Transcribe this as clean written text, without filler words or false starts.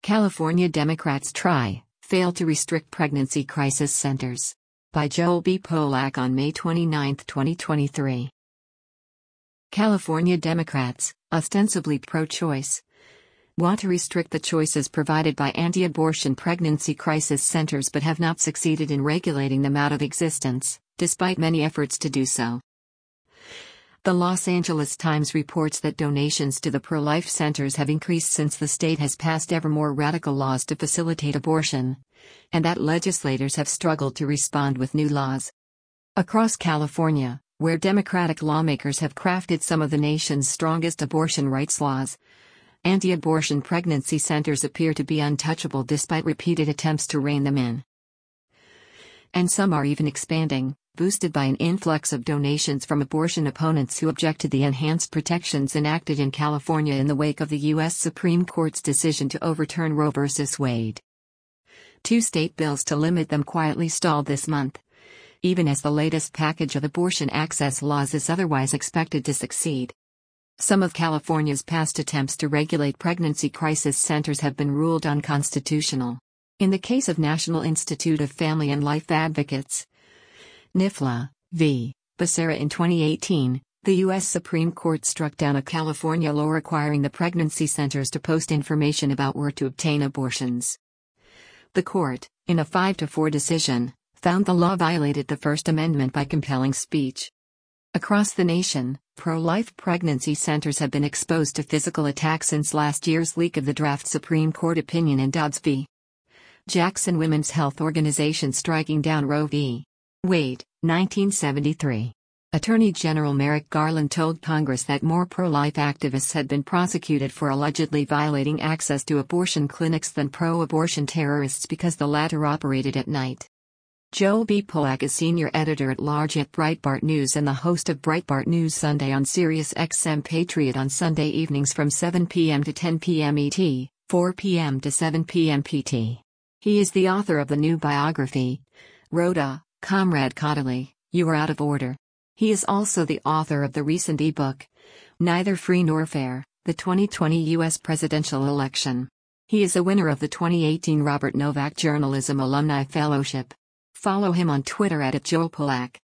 California Democrats fail to restrict pregnancy crisis centers. By Joel B. Polak on May 29, 2023. California Democrats, ostensibly pro-choice, want to restrict the choices provided by anti-abortion pregnancy crisis centers but have not succeeded in regulating them out of existence, despite many efforts to do so. The Los Angeles Times reports that donations to the pro-life centers have increased since the state has passed ever more radical laws to facilitate abortion, and that legislators have struggled to respond with new laws. Across California, where Democratic lawmakers have crafted some of the nation's strongest abortion rights laws, anti-abortion pregnancy centers appear to be untouchable despite repeated attempts to rein them in. And some are even expanding, boosted by an influx of donations from abortion opponents who object to the enhanced protections enacted in California in the wake of the U.S. Supreme Court's decision to overturn Roe v. Wade. 2 state bills to limit them quietly stalled this month, even as the latest package of abortion access laws is otherwise expected to succeed. Some of California's past attempts to regulate pregnancy crisis centers have been ruled unconstitutional. In the case of National Institute of Family and Life Advocates, NIFLA v. Becerra in 2018, the U.S. Supreme Court struck down a California law requiring the pregnancy centers to post information about where to obtain abortions. The court, in a 5-4 decision, found the law violated the First Amendment by compelling speech. Across the nation, pro-life pregnancy centers have been exposed to physical attacks since last year's leak of the draft Supreme Court opinion in Dobbs v. Jackson Women's Health Organization striking down Roe v. Wade, 1973. Attorney General Merrick Garland told Congress that more pro-life activists had been prosecuted for allegedly violating access to abortion clinics than pro-abortion terrorists because the latter operated at night. Joel B. Polak is senior editor-at-large at Breitbart News and the host of Breitbart News Sunday on Sirius XM Patriot on Sunday evenings from 7 p.m. to 10 p.m. ET, 4 p.m. to 7 p.m. PT. He is the author of the new biography, Rhoda, Comrade Caudill, You Are Out of Order. He is also the author of the recent ebook, Neither Free Nor Fair, the 2020 U.S. Presidential Election. He is a winner of the 2018 Robert Novak Journalism Alumni Fellowship. Follow him on Twitter @JoelPolak.